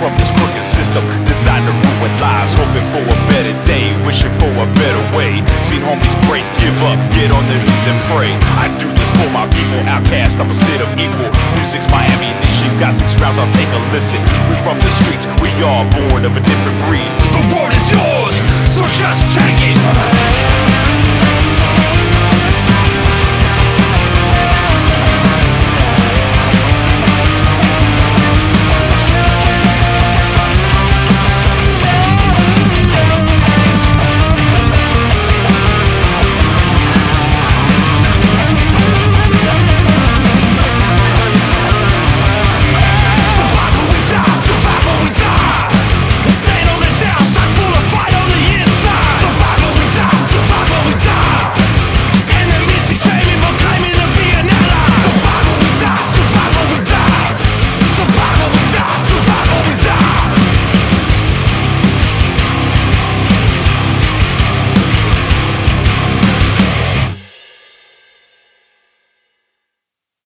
from this crooked system designed to ruin lives, hoping for a better day, wishing for a better way. Seen homies break, give up, get on their knees and pray. I do this for my people, outcast, opposite of equal. Music's my ammunition, got some scraps, I'll take a listen. We from the streets, we all born of a different breed. The world is yours, so just take it.